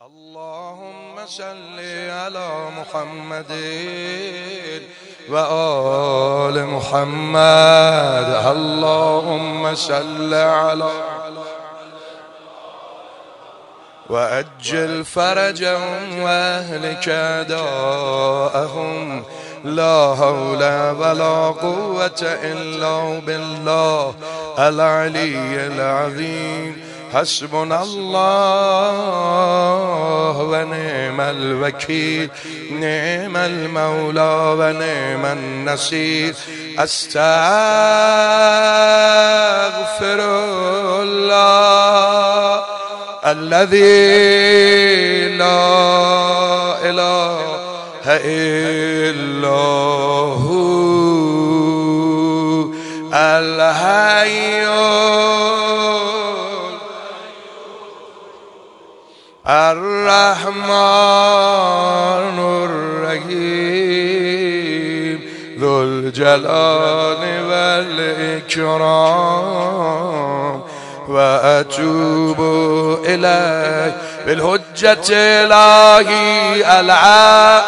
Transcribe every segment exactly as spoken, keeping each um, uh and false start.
اللهم صل على محمد و آل محمد. اللهم صل على و عجل فرجهم و اهلك اعداءهم. لا حول ولا قوة الا بالله العلي العظيم. حسبنا الله و نعم الوکیل، نعم المولى و نعم النصير. استغفر الله الذي لا اله الا هو الحي الرحمن الرحيم ذو الجلال والإكرام. وأتوب إليك بالحجة إلهي العام.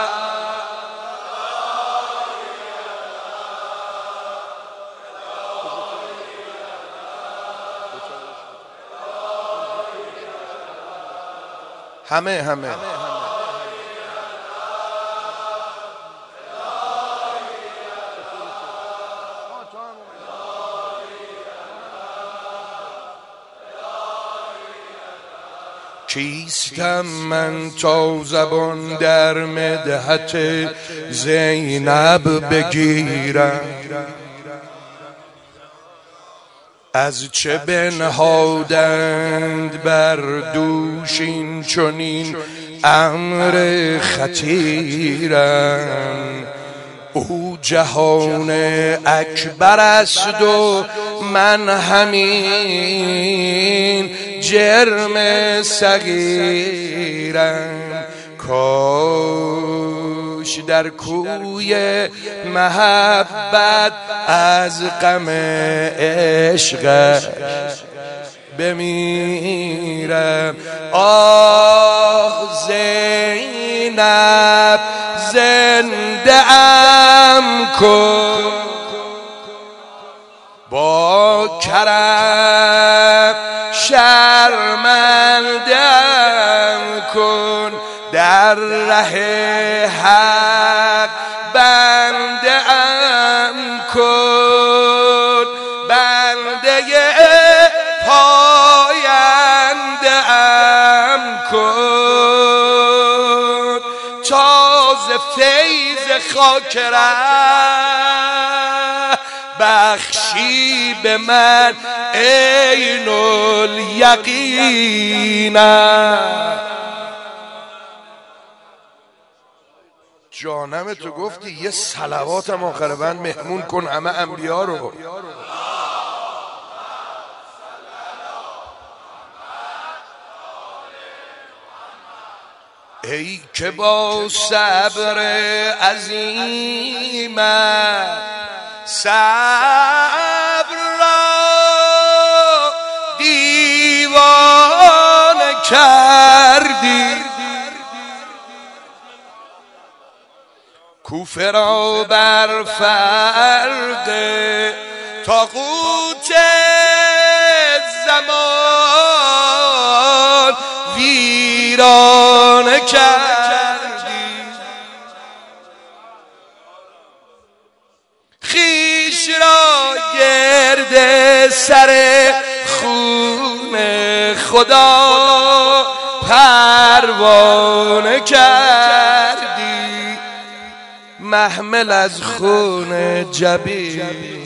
همه همه کیستم من تا زبان در مدحت زینب بگیرم؟ از چه بنهادند بر دوش این چنین امر خطیرم؟ او جهان اکبر است و من همین جرم صغیرم. کاش در کوی محبت از غم عشق بمیرم. آه زینب زنده ام کن، با کرم شرمندم کن، در ره حق بنده ام کن، بنده پاینده ام کن، تازه فیض خاک ره بخشی به من عین الیقینم. جانم تو گفتی یه صلواتم آخر بند مهمون کن همه انبیا رو. ای که با صبر عظیمت صبر را دیوانه کردی، کوفه را بر فرق طاغوت زمان ویرانه کردی، خویش را گرد سر خون خدا پروانه کردی، محمل از خون جبین،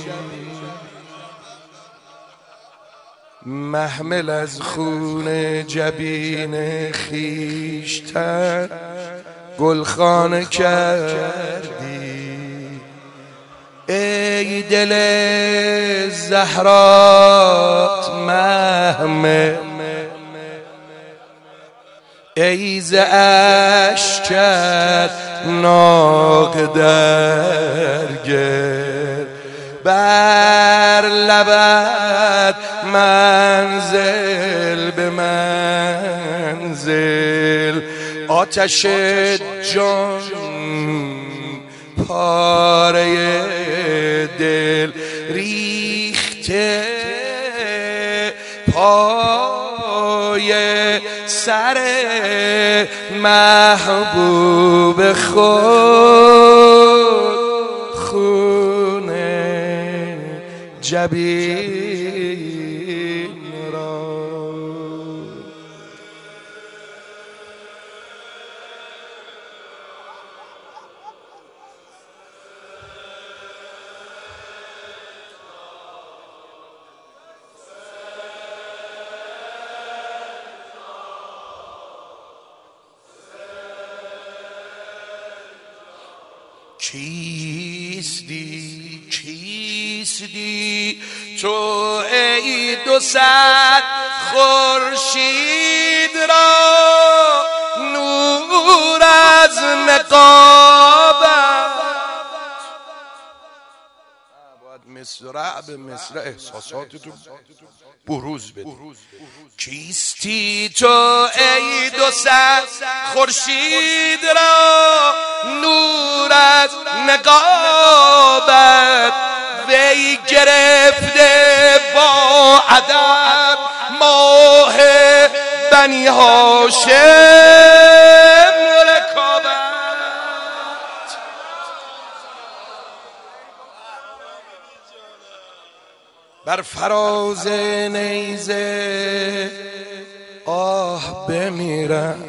محمل از خون جبین خیشتن گلخانه کردی. ای دل زهرات محمل، ای ز اشکت ناق در گل، بر لبت منزل به منزل، آتش جان پاره دل ریخته پای سر محبوب خود، خونه جبین را. کیستی کیستی تو ای دو صد خورشید را، نور از نقابت. باید مصرع به مصرع احساساتتو بروز بده. کیستی تو ای دو صد خورشید را، نور از نقابت. وی گرفته با ادب ماه بنی هاشم رکابت. بر فراز نیزه آه بمیرم،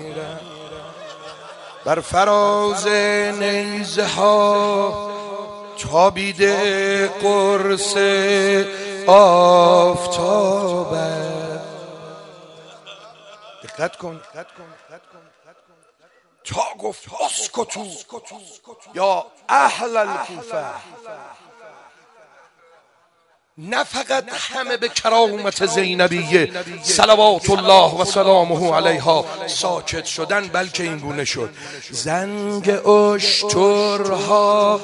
بر فراز نیزه ها تابیده قرص آفتابت. دقت کن تا گفت اسکتو یا اهل الکوفه، نه فقط همه به کرامت زینبیه صلوات الله و سلامه علیها ساکت شدن، بلکه این گونه شد زنگ اشترها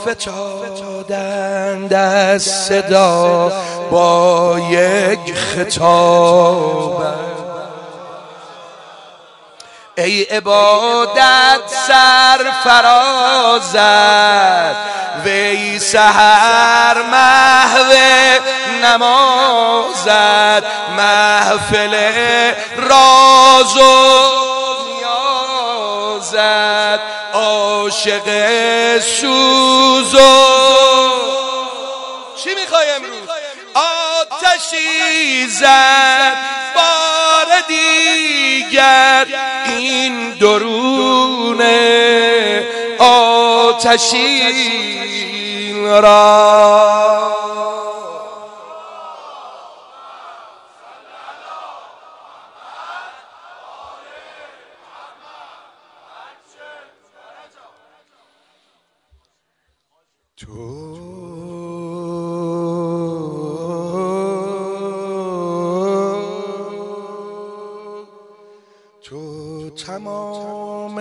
فتادند از صدا با یک خطاب. ای عبادت سرفرازت، وی سحر محو نمازت. محفل راز و نیازت، عاشق سوز و چی میخوای امروز؟ آتشی زد بار دیگر این درونه آتشین را. تو تو تمام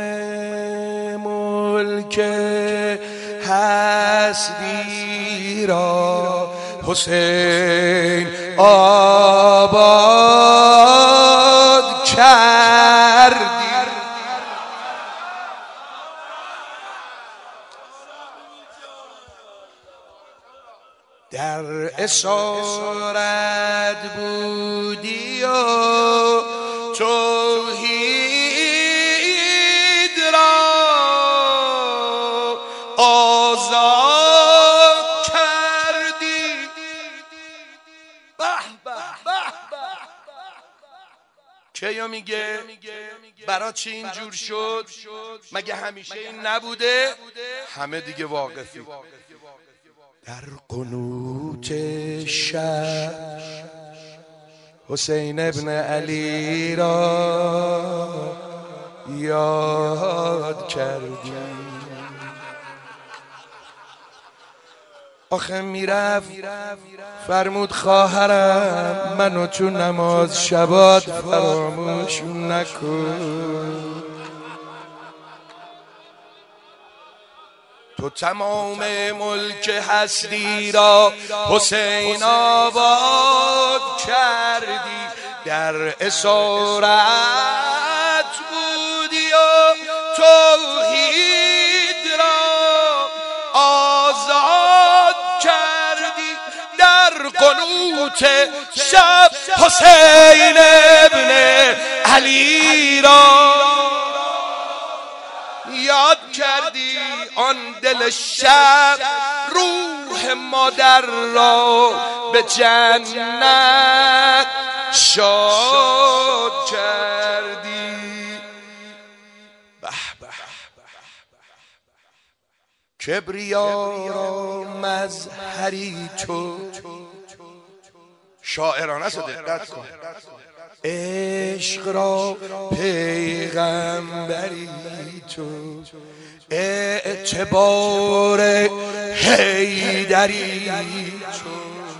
ملک هستی را حسین آباد کردی. در اسارت بودی و توحید را آزاد کردی. به به به کیا میگه برا چی اینجور شد؟ مگه همیشه این نبوده؟ همه دیگه واقفی. در قنوت شب حسین ابن علی را یاد کردی. آخه میرفت فرمود خواهرم منو تو نماز شبات فراموش نکن. تو تمام ملک هستی را حسین آباد کردی، در اسارت بودی و توحید را آزاد کردی، در قنوت شب حسین ابن علی را یاد کردی، آن دل شب روح مادر را به جنت شاد کردی. به به کبریا را مظهری تو، شاعرانه است، دقت کن، عشق را پیغمبری تو، اعتبار حیدری تو،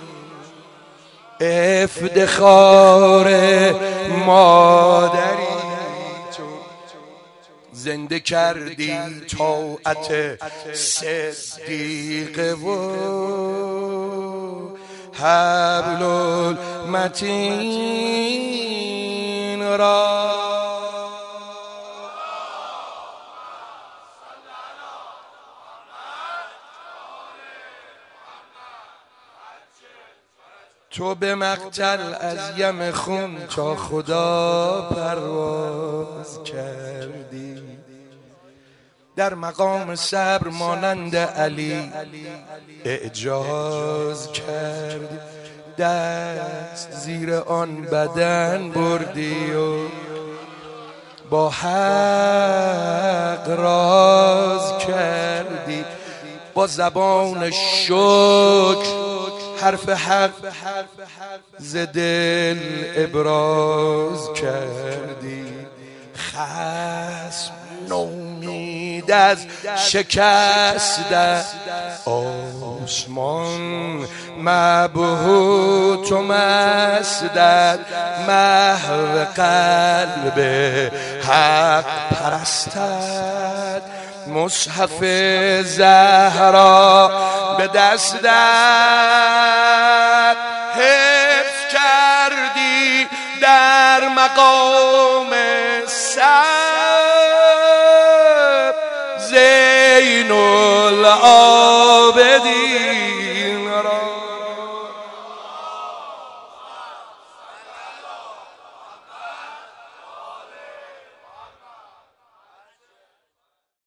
افتخار مادری تو، زنده کردی طاعت صدیق و حبل المتین را. تو به مقتل از یم خون تا خدا پرواز کردی، در مقام صبر مانند علی اعجاز کردی، دست زیر آن بدن بردی و با حق راز کردی، با زبان شکر حرف حق ز دل ابراز کردی، خصم نومید از شکست آسمان مبهوت و مسدد، محو قلب حق پرستد، مصحف زهرا به دستت حفظ کردی، در مقام صبر زین العابدین